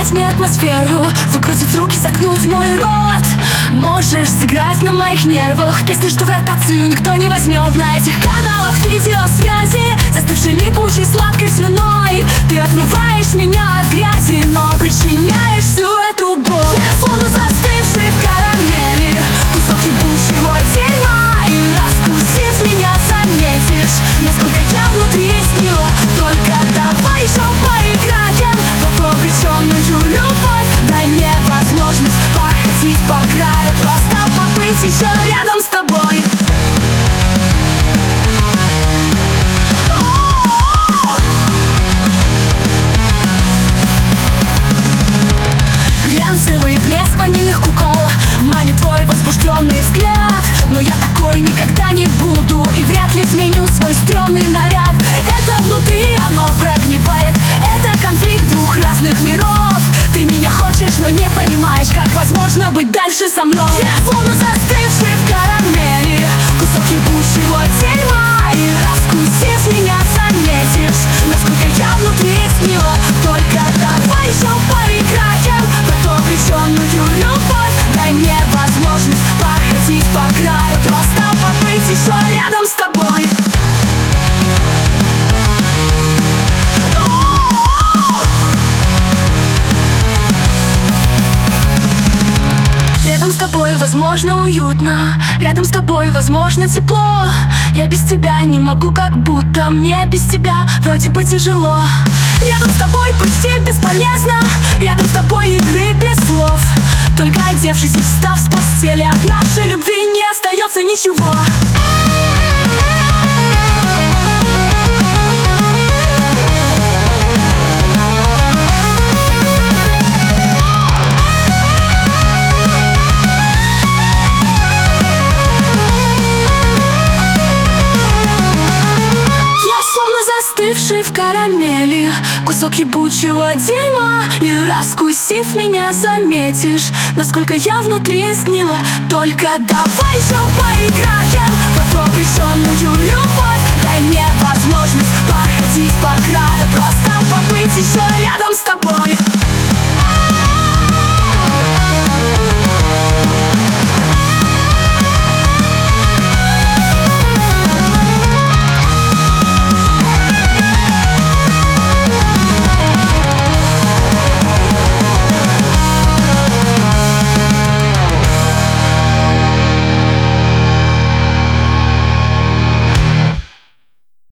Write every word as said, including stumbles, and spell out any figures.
создать мне атмосферу, выкрутить руки, загнуть мой рот. Можешь сыграть на моих нервах песни, что в ротацию никто не возьмет. На этих каналах видеосвязи, застывшей липучей сладкой слюной, ты отмываешь меня от грязи, но причиняешь всю эту боль. Буду застывший в карамели, кусок ебучего дерьма, и раскусив меня заметишь, насколько я внутри сгнила. Только давай еще поиграем в обреченную любовь. Дай мне возможность походить по краю, просто побыть еще рядом с тобой. Глянцевый блеск ванильных кукол манит твой возбужденный взгляд, но я такой никогда не буду и вряд ли изменю свой стрёмный наряд. Это внутри, оно прогнивает, это конфликт двух разных миров. Ты меня хочешь, но не понимаешь, как возможно быть дальше со мной. Я словно застывший в карамели, кусок ебучего дерьма, и раскусив меня заметишь, насколько я внутри сгнила. Только давай еще поиграем в эту обреченную любовь. Дай мне возможность походить по краю, просто побыть еще рядом с тобой. Рядом с тобой возможно уютно, рядом с тобой возможно тепло. Я без тебя не могу, как будто мне без тебя вроде бы тяжело. Рядом с тобой почти бесполезно, рядом с тобой игры без слов. Только одевшись и встав с постели, от нашей любви не остается ничего. Застывший в карамели, кусок ебучего дерьма, и раскусив меня заметишь, насколько я внутри сгнила. Только давай еще поиграем в эту обреченную любовь.